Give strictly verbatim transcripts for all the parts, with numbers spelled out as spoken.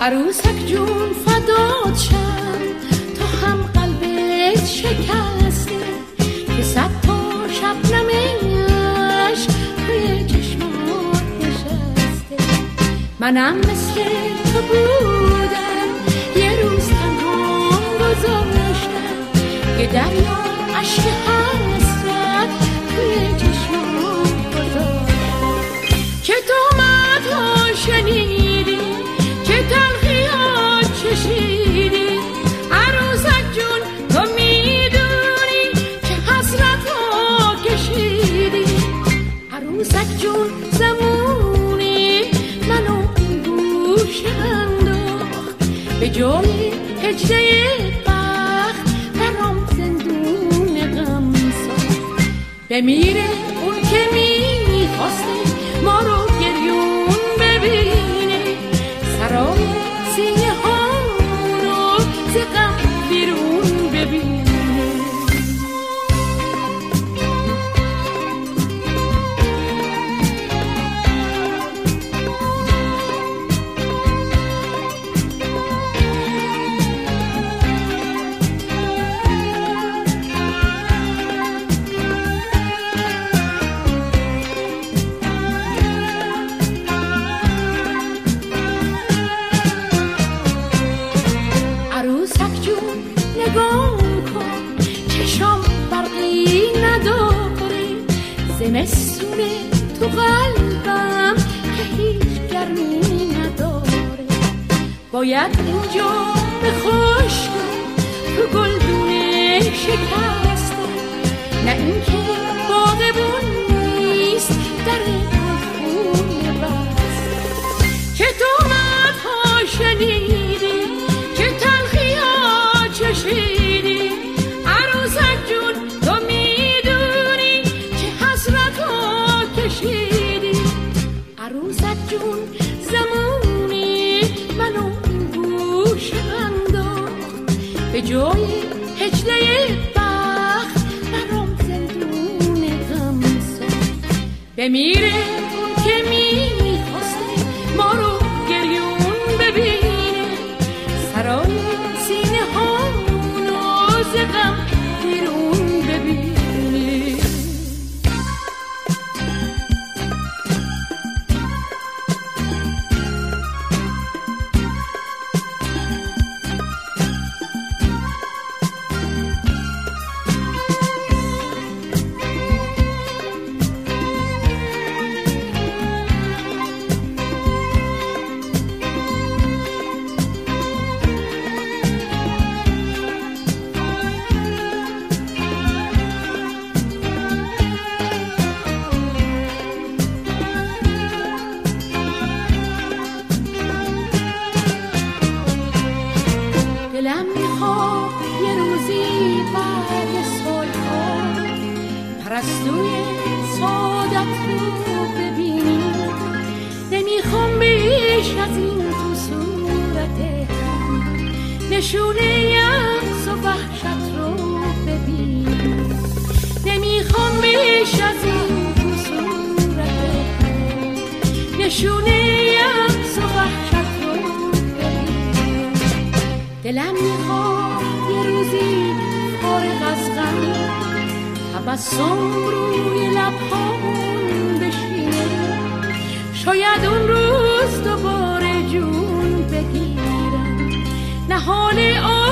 عروسک جون فدات شم، تو هم قلبت شکسته که صد تا شبنمش توی چشمات نشسته. منم مثل تو بودم، یه روز تنها گذاشتم که دریا عشق حسرت توی چشمات گذاشتم. چه تهمت‌ها شنیدی، چه تلخی‌ها چشیدی، عروسک جون تو میدونی چه حسرت‌ها کشیدی. عروسک جون زمونی منو این گوشه انداخت، به جای هجله بخت برام زندون غم ساخت. بمیره اون که میخواسته ما رو گریون ببینه، سرای سینه ها رو ز غم بیرون ببینه. عروسک جون نگاه کن، چشام برقی نداره، زمستونه تو قلبم که هیچ گرمی نداره. باید اینجا به خشک تو گلدونه شکسته، نه اینکه باغبون نیست در خونه بسته. چه تهمت‌ها شنیدی، چه تلخی‌ها چشیدی، عروسک جون تو میدونی چه حسرت‌ها کشیدی. عروسک جون زمونی منو این گوشه انداخت، به جای هجله بخت برام زندون غم ساخت. بمیره اون که میخواسته ما رو گریون ببینه، سرای سینه هامونو ز غم بیرون ببینه. دلم میخواد یه روزی بعد سالها پرستوی سعادت رو ببینیم. نمیخوام بیش از این تو صورت نشونه یأس و وحشت رو ببینیم. نمیخوام بیش از این تو صورت نشونه یأس و وحشت رو ببینیم. دلم میخواد یه روزی فارغ از غم تبسم روی لبهامون بشینه. شاید اون روز دوباره جون بگیرم، نهال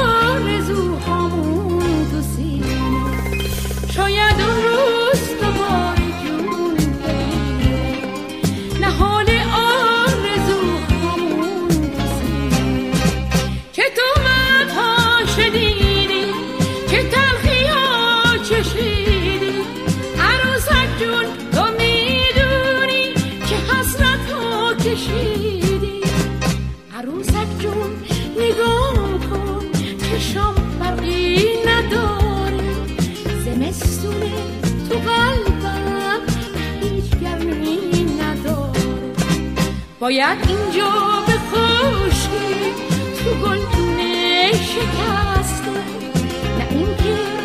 آرزوهامون تو سینه. شاید اون روز دوباره جون بگیرم، نهال آرزوهامون تو سینه. چه تهمت‌ها شنیدی، چه تلخی‌ها چشیدی، عروسک جون تو میدونی چه حسرت‌ها کشیدی. عروسک جون نگاه کن، چشام برقی نداره، زمستونه تو قلبم هیچ گرمی نداره. باید اینجا به خشکی تو گلدونه شکسته، نه اینکه